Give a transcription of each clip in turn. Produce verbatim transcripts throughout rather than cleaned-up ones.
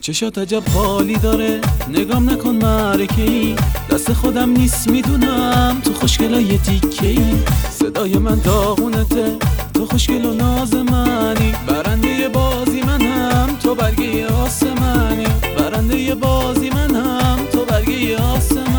چشات عجب حالی داره، نگام نکن معرکه ای. دست خودم نیست میدونم، تو خوشگلای تیکه ای. صدای من داغونته، تو خوشگل و ناز منی. برنده بازی منم، تو برگه آسمانی. برنده بازی منم، تو برگه آسمانی.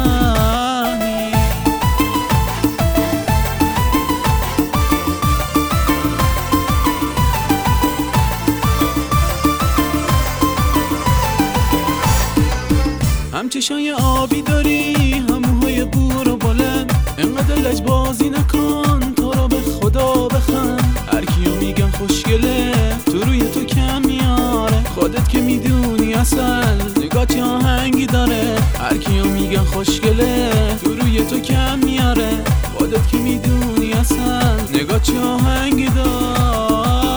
هم چشای آبی داری، هم موهای بور و بلند. انقدر لج بازی نکن، تو رو به خدا بخند. هر کیو میگن خوشگله، تو روی تو کم میاره. خودت که میدونی اصل نگاه چه آهنگی داره. هر کیو میگن خوشگله، تو روی تو کم میاره. خودت که میدونی اصل نگاه چه آهنگی داره.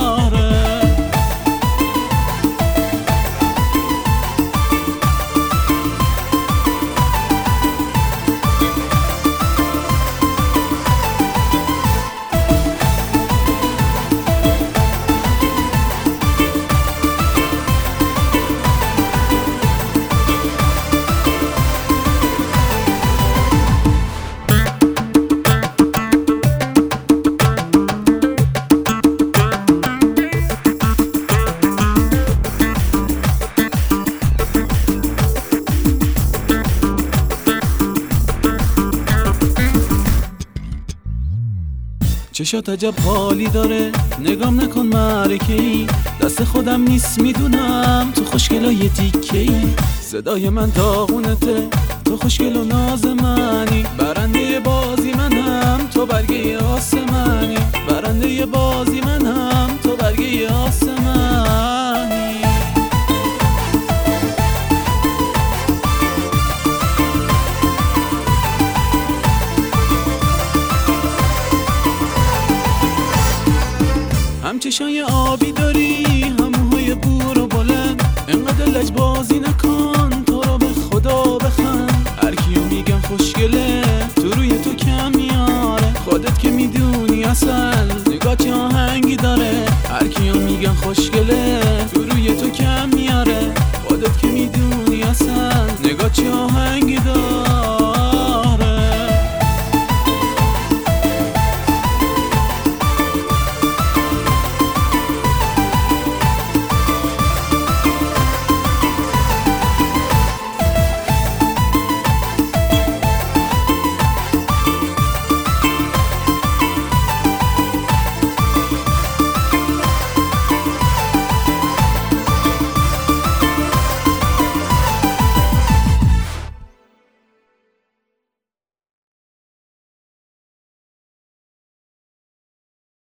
چشات عجب حالی داره، نگام نکن معرکه ای. دست خودم نیست میدونم، تو خوشگلای تیکه ای. صدای من داغونته، تو خوشگل و ناز منی. برنده بازی منم، تو برگه آسمانی. برنده بازی منم، تو برگه آسمانی. هم چشای آبی داری، هم موهای بور و بلند. انقدر لج بازی نکن، تو رو به خدا بخند. هر کیو میگن خوشگله، تو روی تو کم میاره. خودت که میدونی اصل